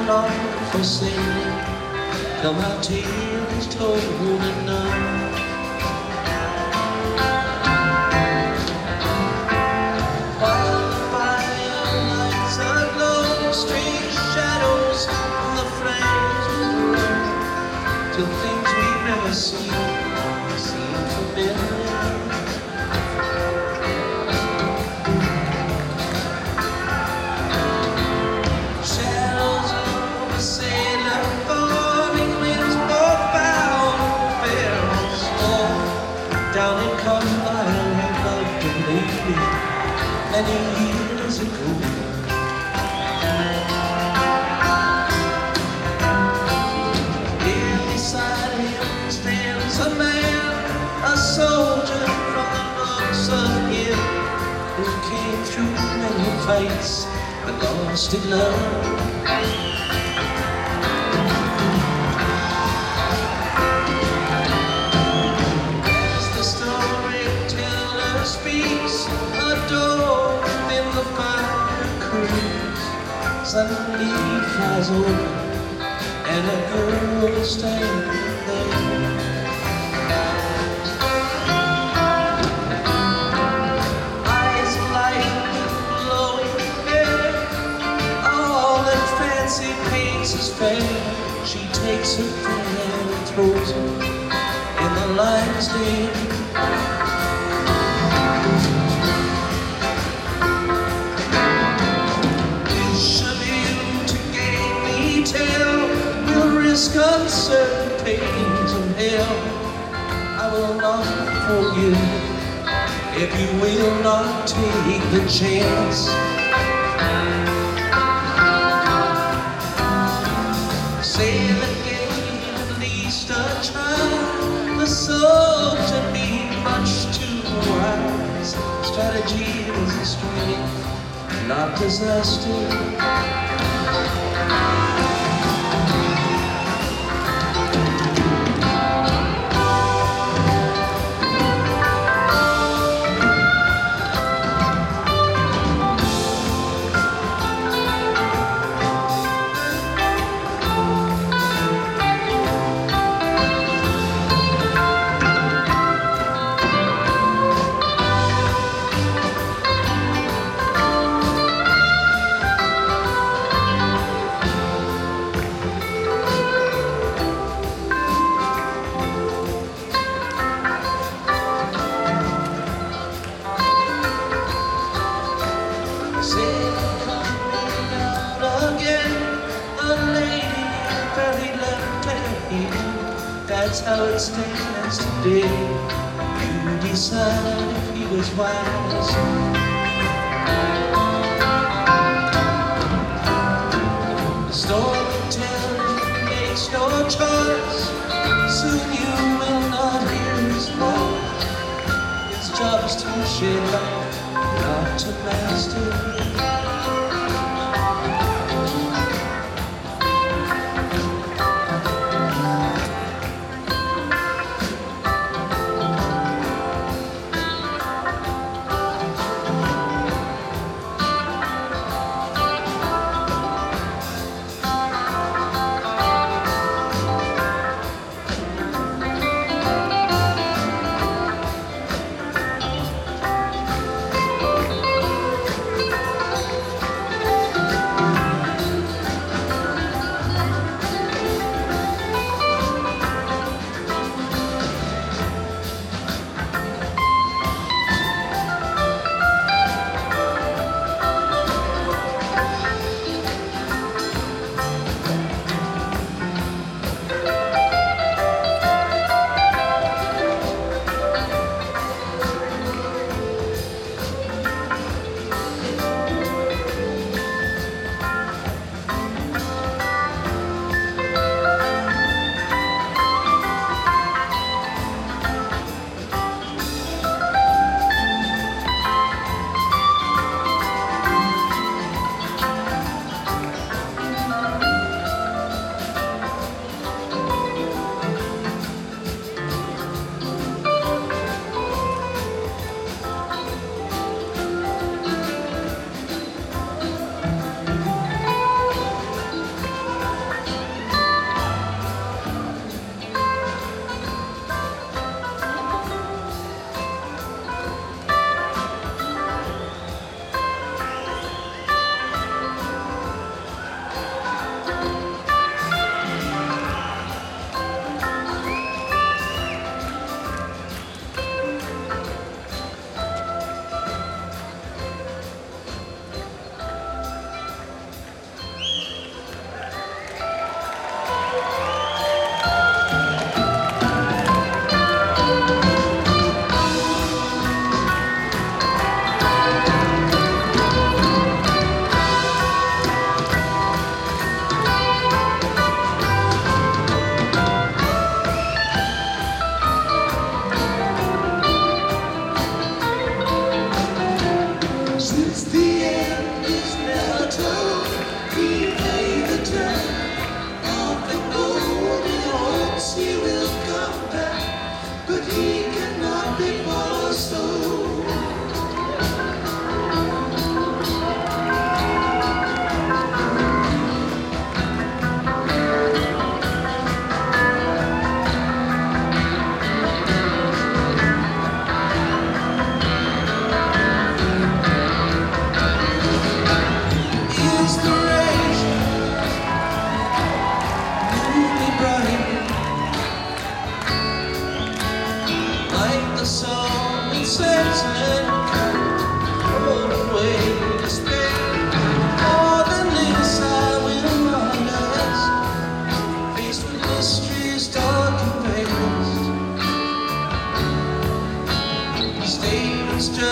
long for sailing, till my tale is told enough. While the fire lights aglow, strange shadows on the flames will grow, till things we've never seen seem familiar. Down in Carlisle, I loved a lady many years ago. Here beside him stands a man, a soldier from the nooks of him, who came through many fights but lost in love. Speaks a door in the fire cruise, suddenly flies over and a girl is standing there. Eyes light with glowing hair, all that fancy paints is fair. She takes her fan and throws it in the lion's den. Uncertain pains of hell, I will not forgive if you will not take the chance. Sail again at least a time. The soldier be much too wise. Strategy is a strength, not disaster. That's how it stands today. You decide if he was wise. The story teller makes no choice. Soon you will not hear his voice. His job is to shed light, not to master.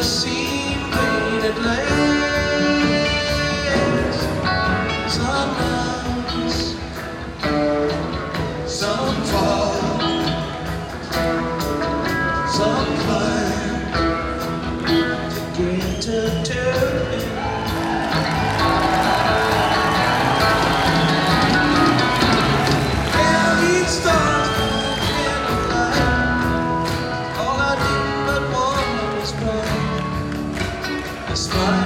seem painted lanes. Some rise, some fall, some climb to get to turn. Smile.